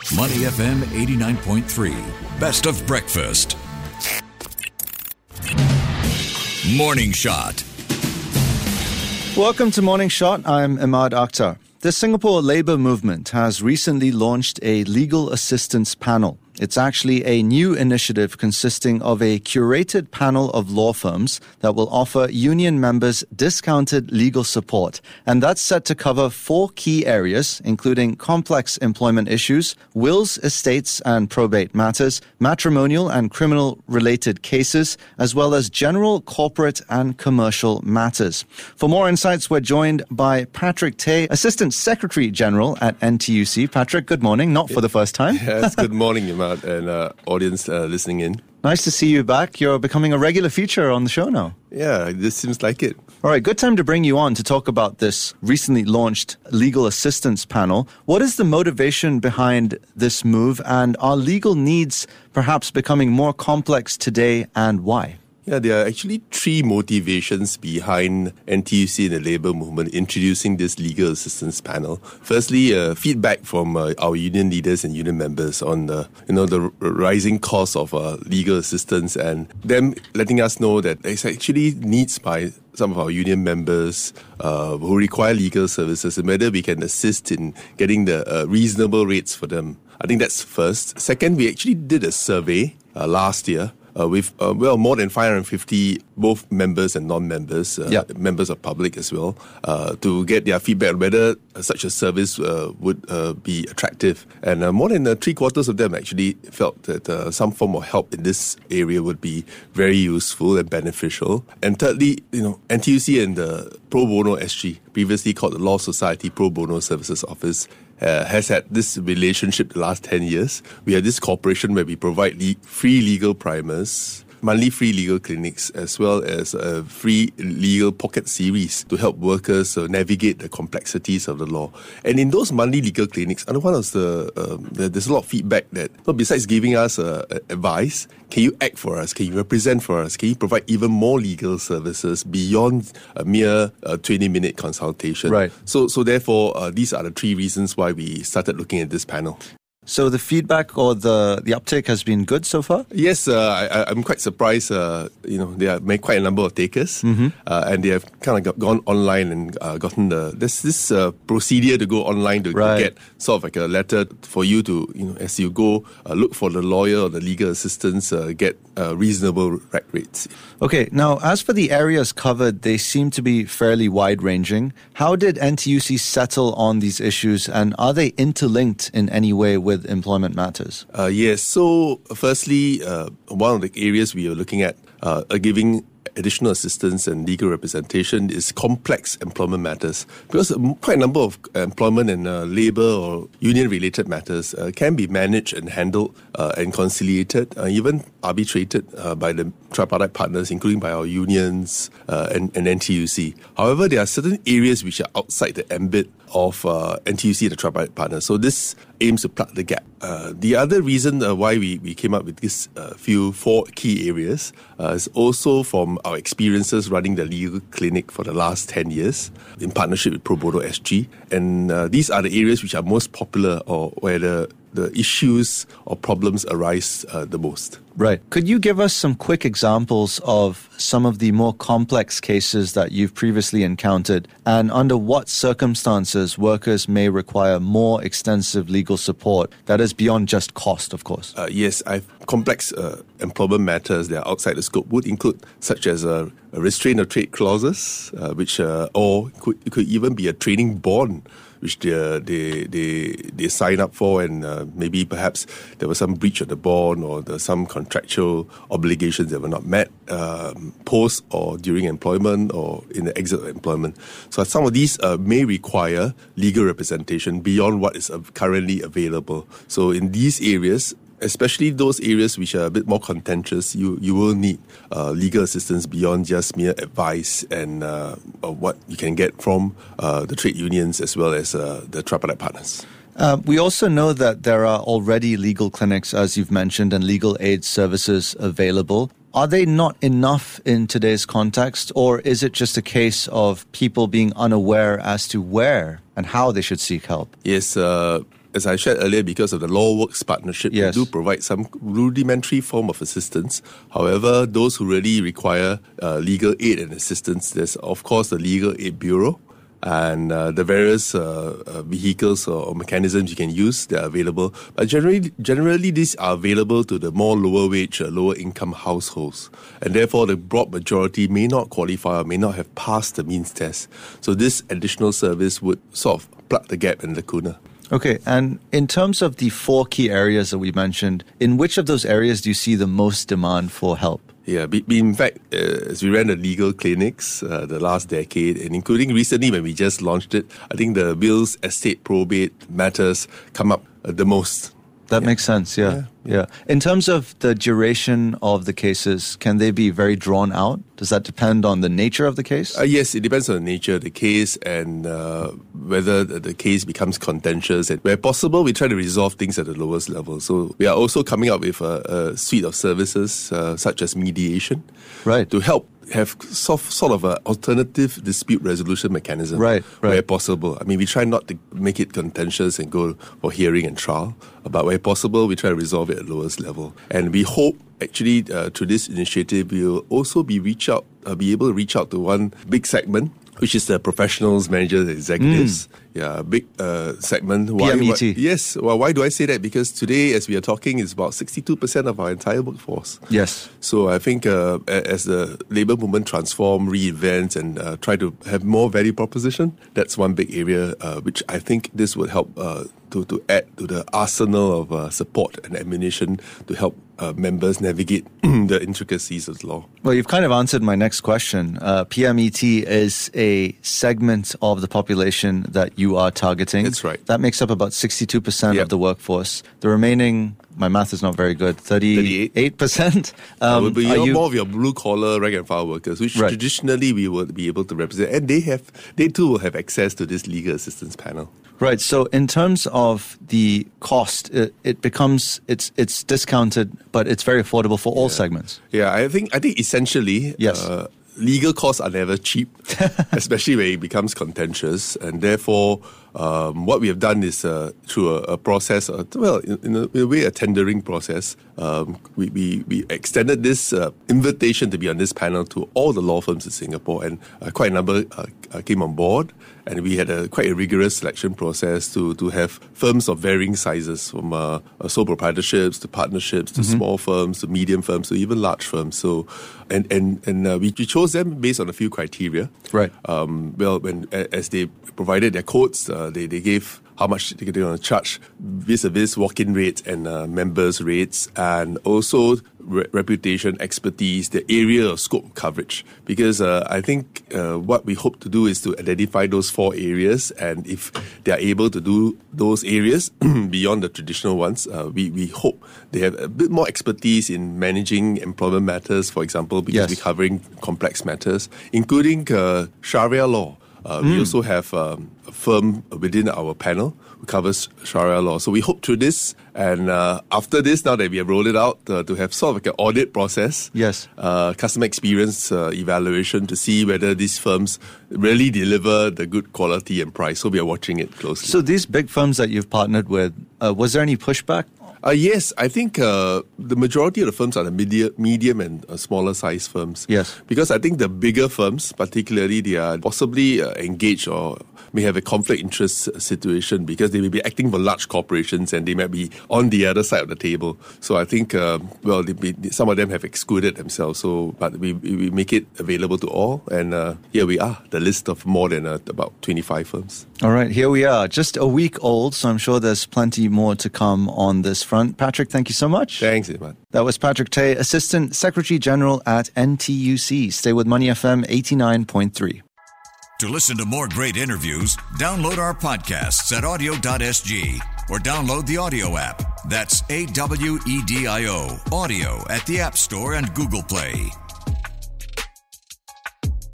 Money FM 89.3. Best of breakfast. Morning Shot. Welcome to Morning Shot. I'm Imad Akhtar. The Singapore Labour Movement has recently launched a legal assistance panel. It's actually a new initiative consisting of a curated panel of law firms that will offer union members discounted legal support. And that's set to cover 4 key areas, including complex employment issues, wills, estates and probate matters, matrimonial and criminal-related cases, as well as general, corporate and commercial matters. For more insights, we're joined by Patrick Tay, Assistant Secretary General at NTUC. Patrick, good morning. Not for the first time. Yes, good morning, Imad, and audience listening in. Nice to see you back. You're becoming a regular feature on the show now. Yeah, this seems like it. All right, good time to bring you on to talk about this recently launched legal assistance panel. What is the motivation behind this move, and are legal needs perhaps becoming more complex today, and why? Yeah, there are actually 3 motivations behind NTUC and the Labour Movement introducing this legal assistance panel. Firstly, feedback from our union leaders and union members on the rising cost of legal assistance, and them letting us know that there's actually needs by some of our union members who require legal services, and whether we can assist in getting the reasonable rates for them. I think that's first. Second, we actually did a survey last year with more than 550 both members and non-members, members of public as well, to get their feedback on whether such a service would be attractive. And more than 3/4 of them actually felt that some form of help in this area would be very useful and beneficial. And thirdly, NTUC and the Pro Bono SG, previously called the Law Society Pro Bono Services Office, has had this relationship the last 10 years. We have this cooperation where we provide free legal primers, monthly free legal clinics, as well as a free legal pocket series to help workers navigate the complexities of the law. And in those monthly legal clinics, there's a lot of feedback that, besides giving us advice, can you act for us? Can you represent for us? Can you provide even more legal services beyond a mere 20-minute consultation? Right. So therefore, these are the 3 reasons why we started looking at this panel. So the feedback or the uptake has been good so far? Yes, I'm quite surprised. There are quite a number of takers, and they have kind of gone online and gotten there's this procedure to go online to get sort of like a letter for you to, as you go, look for the lawyer or the legal assistance, get reasonable rates. Okay, now as for the areas covered, they seem to be fairly wide-ranging. How did NTUC settle on these issues, and are they interlinked in any way with employment matters? Yes. So, firstly, one of the areas we are looking at giving additional assistance and legal representation is complex employment matters, because quite a number of employment and labour or union-related matters can be managed and handled and conciliated, even arbitrated by the tripartite partners, including by our unions and NTUC. However, there are certain areas which are outside the ambit of NTUC and the tripartite partners. So this aims to plug the gap. The other reason why we came up with these 4 key areas is also from our experiences running the legal clinic for the last 10 years in partnership with Pro Bono SG. And these are the areas which are most popular, or where the issues or problems arise the most. Right. Could you give us some quick examples of some of the more complex cases that you've previously encountered, and under what circumstances workers may require more extensive legal support that is beyond just cost, of course? Yes, complex employment matters that are outside the scope would include such as a restraint of trade clauses, which or could even be a training bond which they sign up for, and maybe perhaps there was some breach of the bond, or there's some contractual obligations that were not met post or during employment or in the exit of employment. So some of these may require legal representation beyond what is currently available. So in these areas, especially those areas which are a bit more contentious, you will need legal assistance beyond just mere advice and what you can get from the trade unions as well as the tripartite partners. We also know that there are already legal clinics, as you've mentioned, and legal aid services available. Are they not enough in today's context, or is it just a case of people being unaware as to where and how they should seek help? Yes, as I shared earlier, because of the LawWorks partnership, Yes. we do provide some rudimentary form of assistance. However, those who really require legal aid and assistance, there's of course the Legal Aid Bureau, and the various vehicles or mechanisms you can use that are available. But generally these are available to the more lower wage, lower income households. And therefore, the broad majority may not qualify or may not have passed the means test. So this additional service would sort of plug the gap and lacuna. Okay, and in terms of the 4 key areas that we mentioned, in which of those areas do you see the most demand for help? Yeah, in fact, as we ran the legal clinics the last decade, and including recently when we just launched it, I think the wills, estate, probate matters come up the most. That makes sense, yeah. In terms of the duration of the cases, can they be very drawn out? Does that depend on the nature of the case? Yes, it depends on the nature of the case and whether the case becomes contentious. And where possible, we try to resolve things at the lowest level. So we are also coming up with a suite of services such as mediation, right, to help have sort of an alternative dispute resolution mechanism, right, where possible. I mean, we try not to make it contentious and go for hearing and trial, but where possible, we try to resolve it at the lowest level. And we hope, actually, through this initiative, we will also be able to reach out to one big segment, which is the professionals, managers, executives. Yeah, a big segment. PMET. Yes. Well, why do I say that? Because today, as we are talking, it's about 62% of our entire workforce. Yes. So I think as the labour movement transform, reinvent, and try to have more value proposition, that's one big area which I think this would help to add to the arsenal of support and ammunition to help members navigate the intricacies of the law. Well, you've kind of answered my next question. PMET is a segment of the population that you are targeting. That's right. That makes up about 62% of the workforce. The remaining, my math is not very good, 38%. Would be more of your blue-collar rank and file workers, which traditionally we would be able to represent. And they too will have access to this legal assistance panel. Right. So in terms of the cost, it's discounted, but it's very affordable for all segments. Yeah, I think essentially, legal costs are never cheap, especially when it becomes contentious, and therefore, what we have done is through a process, in a way, a tendering process. We extended this invitation to be on this panel to all the law firms in Singapore, and quite a number came on board. And we had quite a rigorous selection process to have firms of varying sizes, from sole proprietorships to partnerships to small firms to medium firms to even large firms. So, and we chose them based on a few criteria. Right. As they provided their quotes, they gave how much they going to charge vis-a-vis walk-in rates and members' rates, and also reputation, expertise, the area of scope coverage. Because I think what we hope to do is to identify those 4 areas, and if they are able to do those areas beyond the traditional ones, we hope they have a bit more expertise in managing employment matters, for example, because we're covering complex matters, including Sharia law. We also have a firm within our panel who covers Sharia law. So we hope through this, and after this, now that we have rolled it out, to have sort of like an audit process, customer experience evaluation to see whether these firms really deliver the good quality and price. So we are watching it closely. So these big firms that you've partnered with, was there any pushback? Yes, I think the majority of the firms are the medium and smaller size firms. Yes. Because I think the bigger firms, particularly, they are possibly engaged or may have a conflict interest situation because they may be acting for large corporations and they might be on the other side of the table. So I think, some of them have excluded themselves. So, but we make it available to all. And here we are, the list of more than about 25 firms. All right, here we are. Just a week old, so I'm sure there's plenty more to come on this front. Patrick, thank you so much. Thanks, Imad. That was Patrick Tay, Assistant Secretary General at NTUC. Stay with Money FM 89.3. To listen to more great interviews, download our podcasts at audio.sg or download the audio app. That's AWEDIO, audio at the App Store and Google Play.